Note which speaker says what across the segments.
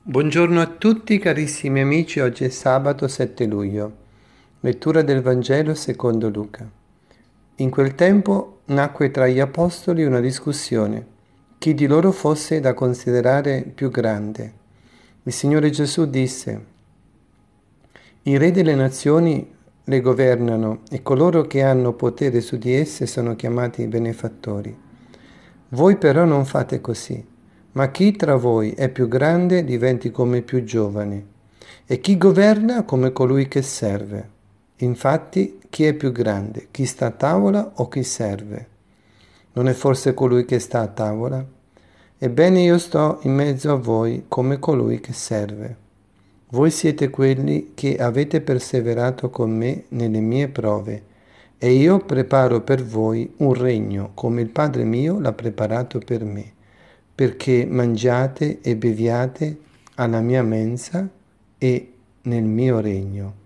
Speaker 1: Buongiorno a tutti carissimi amici, oggi è sabato 7 luglio, lettura del Vangelo secondo Luca. In quel tempo nacque tra gli apostoli una discussione, chi di loro fosse da considerare più grande. Il Signore Gesù disse: i re delle nazioni le governano e coloro che hanno potere su di esse sono chiamati benefattori. Voi però non fate così, ma chi tra voi è più grande diventi come il più giovane, e chi governa come colui che serve. Infatti, chi è più grande, chi sta a tavola o chi serve? Non è forse colui che sta a tavola? Ebbene io sto in mezzo a voi come colui che serve. Voi siete quelli che avete perseverato con me nelle mie prove, e io preparo per voi un regno, come il Padre mio l'ha preparato per me, perché mangiate e beviate alla mia mensa e nel mio regno.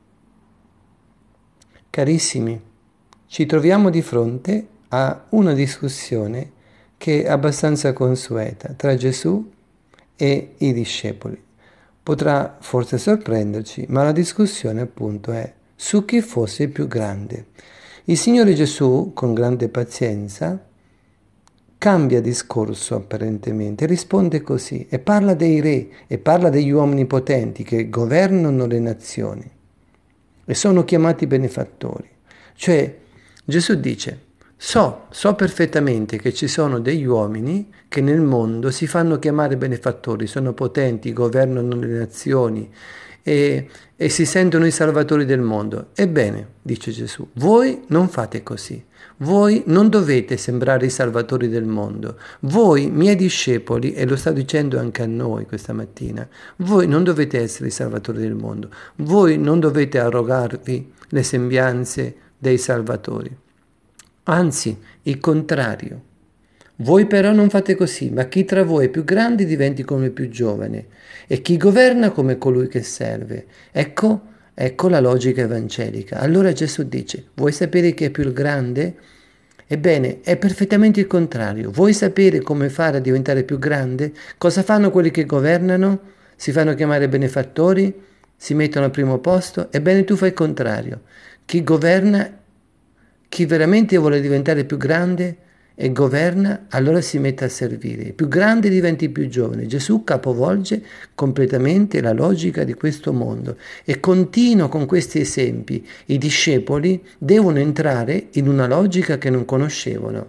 Speaker 1: Carissimi, ci troviamo di fronte a una discussione che è abbastanza consueta tra Gesù e i discepoli. Potrà forse sorprenderci, ma la discussione appunto è su chi fosse il più grande. Il Signore Gesù, con grande pazienza, cambia discorso apparentemente, risponde così e parla dei re e parla degli uomini potenti che governano le nazioni e sono chiamati benefattori. Cioè Gesù dice: so perfettamente che ci sono degli uomini che nel mondo si fanno chiamare benefattori, sono potenti, governano le nazioni e si sentono i salvatori del mondo. Ebbene, dice Gesù, voi non fate così. Voi non dovete sembrare i salvatori del mondo. Voi, miei discepoli, e lo sta dicendo anche a noi questa mattina, voi non dovete essere i salvatori del mondo. Voi non dovete arrogarvi le sembianze dei salvatori. Anzi, il contrario. Voi però non fate così, ma chi tra voi è più grande diventi come il più giovane, e chi governa come colui che serve. Ecco la logica evangelica. Allora Gesù dice: vuoi sapere chi è più grande? Ebbene, è perfettamente il contrario. Vuoi sapere come fare a diventare più grande? Cosa fanno quelli che governano? Si fanno chiamare benefattori? Si mettono al primo posto? Ebbene, tu fai il contrario. Chi governa, chi veramente vuole diventare più grande e governa, allora si mette a servire. Il più grande diventa il più giovane. Gesù capovolge completamente la logica di questo mondo e continua con questi esempi. I discepoli devono entrare in una logica che non conoscevano.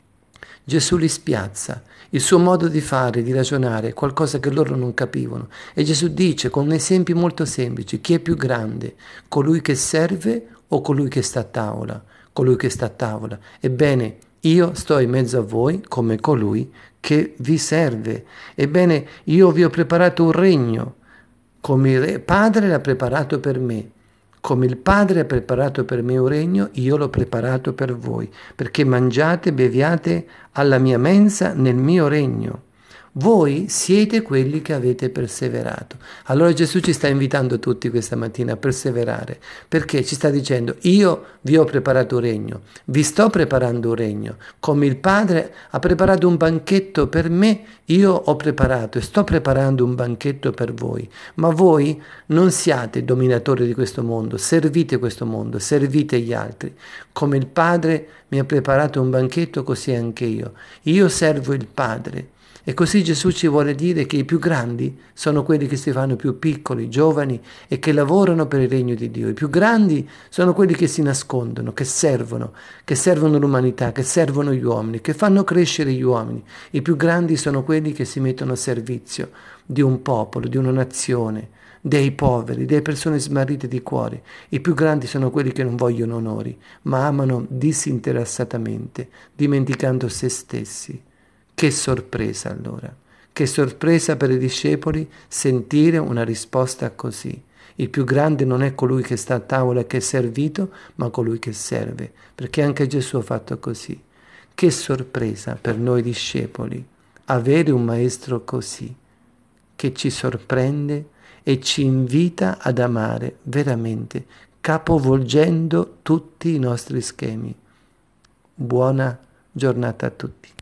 Speaker 1: Gesù li spiazza, il suo modo di fare, di ragionare, è qualcosa che loro non capivano. E Gesù dice con esempi molto semplici: chi è più grande, colui che serve o colui che sta a tavola? Colui che sta a tavola. Ebbene, io sto in mezzo a voi come colui che vi serve. Ebbene, io vi ho preparato un regno, come il Padre l'ha preparato per me. Come il Padre ha preparato per me un regno, io l'ho preparato per voi, perché mangiate e beviate alla mia mensa nel mio regno. Voi siete quelli che avete perseverato. Allora Gesù ci sta invitando tutti questa mattina a perseverare, perché ci sta dicendo: io vi ho preparato un regno, vi sto preparando un regno, come il Padre ha preparato un banchetto per me, io ho preparato e sto preparando un banchetto per voi. Ma voi non siate dominatori di questo mondo, servite gli altri. Come il Padre mi ha preparato un banchetto, così anche io. Io servo il Padre. E così Gesù ci vuole dire che i più grandi sono quelli che si fanno più piccoli, giovani e che lavorano per il regno di Dio. I più grandi sono quelli che si nascondono, che servono l'umanità, che servono gli uomini, che fanno crescere gli uomini. I più grandi sono quelli che si mettono a servizio di un popolo, di una nazione, dei poveri, delle persone smarrite di cuore. I più grandi sono quelli che non vogliono onori, ma amano disinteressatamente, dimenticando se stessi. Che sorpresa allora, che sorpresa per i discepoli sentire una risposta così. Il più grande non è colui che sta a tavola e che è servito, ma colui che serve, perché anche Gesù ha fatto così. Che sorpresa per noi discepoli avere un maestro così, che ci sorprende e ci invita ad amare veramente, capovolgendo tutti i nostri schemi. Buona giornata a tutti.